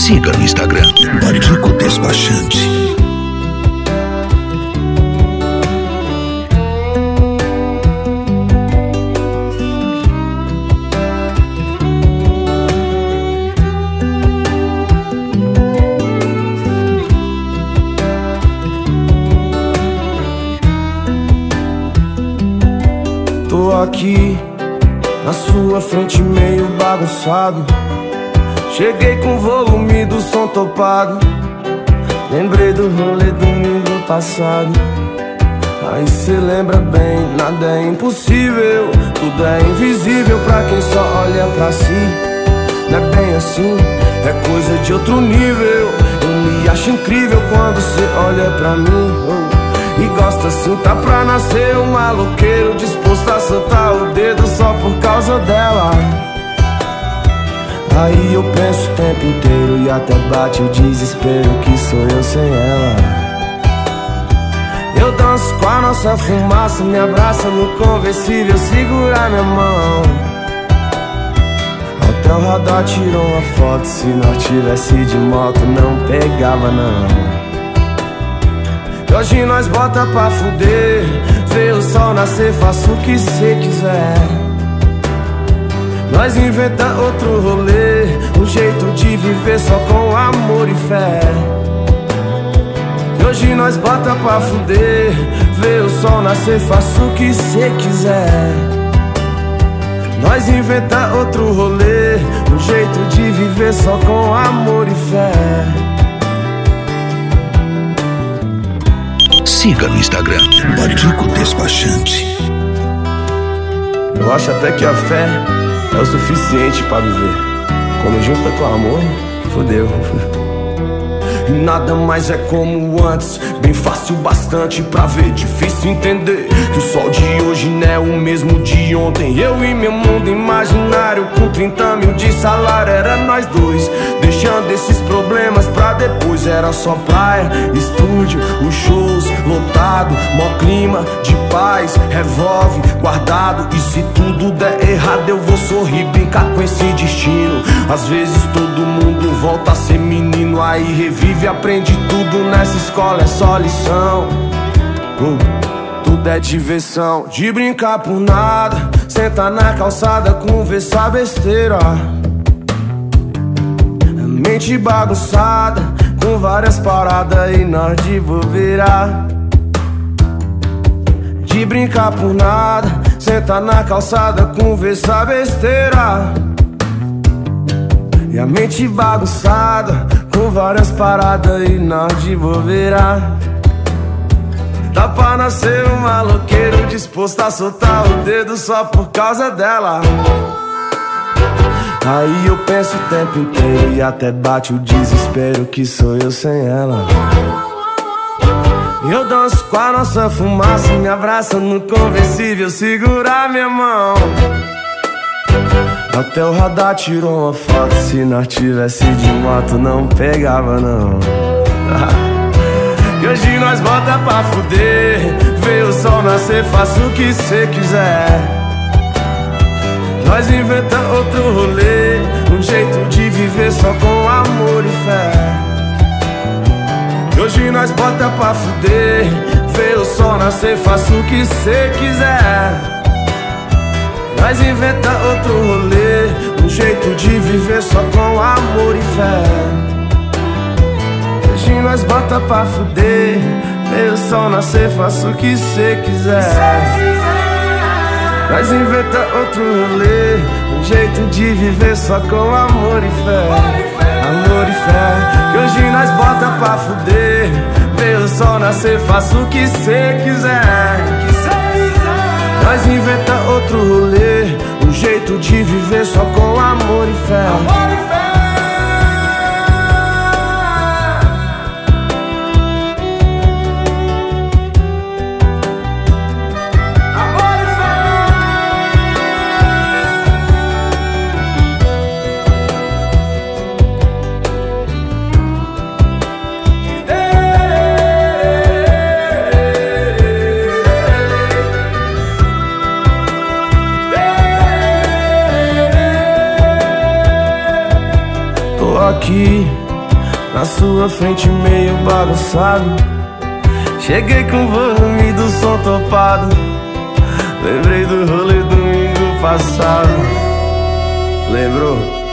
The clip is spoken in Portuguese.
Siga no Instagram, Barico Despachante. Tô aqui na sua frente meio bagunçado. Cheguei com o volume do som topado. Lembrei do rolê domingo passado. Aí cê lembra bem, nada é impossível. Tudo é invisível pra quem só olha pra si. Não é bem assim, é coisa de outro nível. Eu me acho incrível quando cê olha pra mim, e gosta assim, tá pra nascer um maloqueiro disposto a soltar o dedo só por causa dela. Aí eu penso o tempo inteiro e até bate o desespero que sou eu sem ela. Eu danço com a nossa fumaça, me abraça no conversível, segura minha mão. Até o radar tirou uma foto, se nós tivesse de moto não pegava não. Hoje nós bota pra fuder, vê o sol nascer, faça o que cê quiser. Nós inventa outro rolê, um jeito de viver só com amor e fé. Hoje nós bota pra fuder, vê o sol nascer, faça o que cê quiser. Nós inventa outro rolê, um jeito de viver só com amor e fé. Siga no Instagram, Barico Despachante. Eu acho até que a fé é o suficiente pra viver. Quando junta com amor, fodeu. E nada mais é como antes, bem fácil bastante pra ver. Difícil entender que o sol de hoje não é o mesmo de ontem. Eu e meu mundo imaginário com 30 mil de salário, era nós dois, deixando esses problemas pra depois. Era só praia, estúdio, os shows lotado, mó clima de paz, revólver guardado. E se tudo der errado eu vou sorrir, brincar com esse destino. Às vezes todo mundo volta a ser menino, aí revive e aprende tudo nessa escola, é só lição. Tudo é diversão, de brincar por nada, sentar na calçada, conversar besteira. Mente bagunçada, com várias paradas e nós de bobeira. De brincar por nada, sentar na calçada, conversar besteira. E a mente bagunçada, com várias paradas e nós de bobeira. Tá pra nascer um maloqueiro disposto a soltar o dedo só por causa dela. Aí eu penso o tempo inteiro e até bate o desespero que sou eu sem ela. Eu danço com a nossa fumaça, me abraça no conversível, segura minha mão. Até o radar tirou uma foto, se nós tivesse de moto não pegava não. E hoje nós bota pra fuder, vê o sol nascer, faça o que cê quiser. Nós inventa outro rolê, um jeito de viver só com amor e fé. E hoje nós bota pra fuder, vê o sol nascer, faça o que cê quiser. Nós inventa outro rolê, um jeito de viver só com amor e fé. Hoje nós bota pra fuder, vê o sol nascer, faça o que cê quiser. Nós inventa outro rolê, um jeito de viver só com amor e fé. Amor e fé, que hoje nós bota pra fuder, vê o sol nascer, faça o que cê quiser. Nós inventa outro rolê, um jeito de viver só com amor e fé. Amor e fé. Aqui na sua frente meio bagunçado. Cheguei com o volume do som topado. Lembrei do rolê domingo passado. Lembrou?